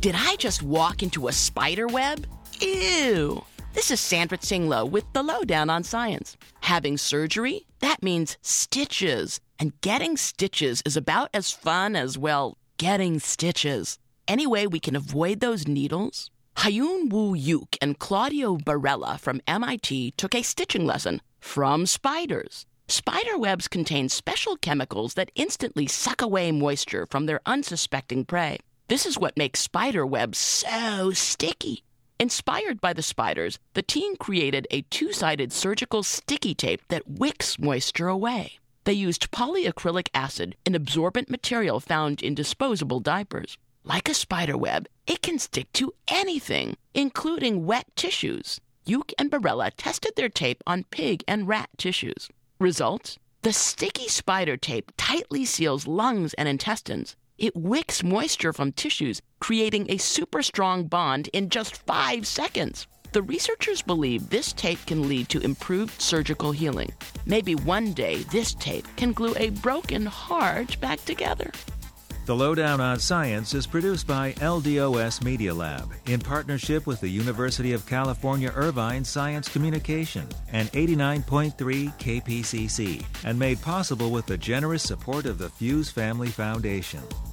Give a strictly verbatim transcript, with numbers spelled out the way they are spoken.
Did I just walk into a spider web? Ew! This is Sandra Tsinglow with the Lowdown on Science. Having surgery? That means stitches. And getting stitches is about as fun as, well, getting stitches. Any way we can avoid those needles? Hyun Woo Yuk and Claudio Barella from M I T took a stitching lesson from spiders. Spider webs contain special chemicals that instantly suck away moisture from their unsuspecting prey. This is what makes spider webs so sticky. Inspired by the spiders, the team created a two-sided surgical sticky tape that wicks moisture away. They used polyacrylic acid, an absorbent material found in disposable diapers. Like a spider web, it can stick to anything, including wet tissues. Yuk and Barella tested their tape on pig and rat tissues. Results? The sticky spider tape tightly seals lungs and intestines. It wicks moisture from tissues, creating a super strong bond in just five seconds. The researchers believe this tape can lead to improved surgical healing. Maybe one day this tape can glue a broken heart back together. The Lowdown on Science is produced by L D O S Media Lab in partnership with the University of California Irvine Science Communication and eighty-nine point three K P C C, and made possible with the generous support of the Fuse Family Foundation.